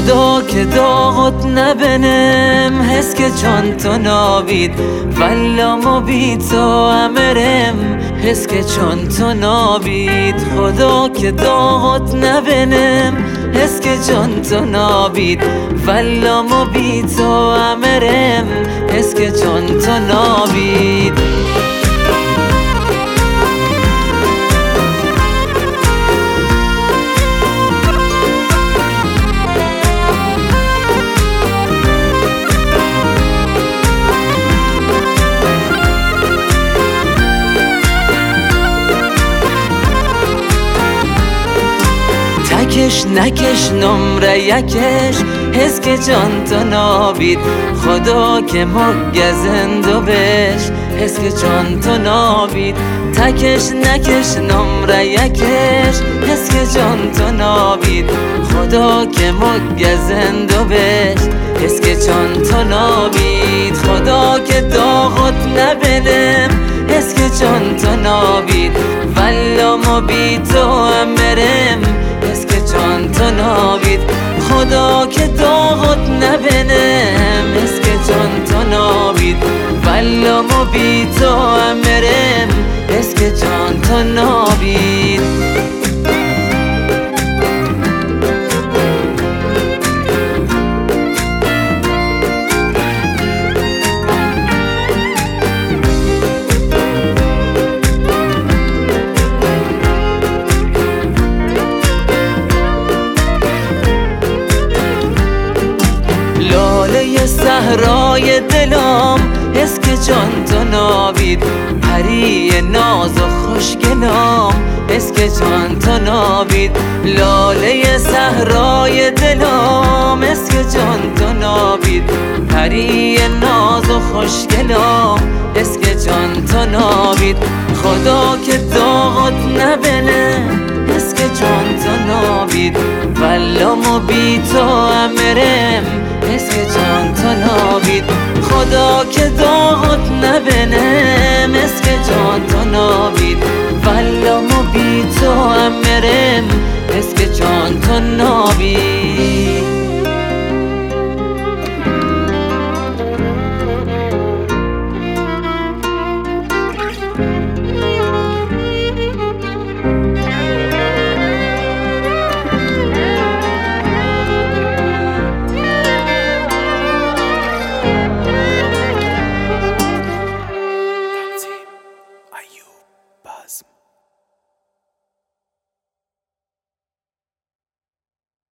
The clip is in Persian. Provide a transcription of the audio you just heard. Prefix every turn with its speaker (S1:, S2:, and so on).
S1: خدا که داغت نبنم حس که چون تو نابید والا ما بی تو امرم حس که چون تو نابید خدا که داغت نبنم حس که چون تو نابید والا ما بی تو امرم حس که چون تو نابید تکش نکش نمره یکش حس که جان تو نابید خدا که مگزند و بش حس که جان تو نابید تکش نکش نمره یکش حس که جان تو نابید خدا که مگزند و بش حس که جان تو نابید خدا که داغت نبنم حس که جان تو نابید والا ما بی تو امرم حس که جان تو نابید خدا که داغت نبنم حس که جان تو نابید والا ما بی تو امرم حس که جان تو نابید لاله صحرای دلم حس که جان تو نابید پری ناز و خوشگلم حس که جان تو نابید لاله صحرای دلم حس که جان تو نابید پری ناز و خوشگلم حس که جان تو نابید خدا که داغت نبنه حس که جان تو نابید والا ما بی تو امرم حس که جان تو نابید خدا که داغت نبنم حس که جان تو نابید والا ما بی تو امرم حس که جان تو نابید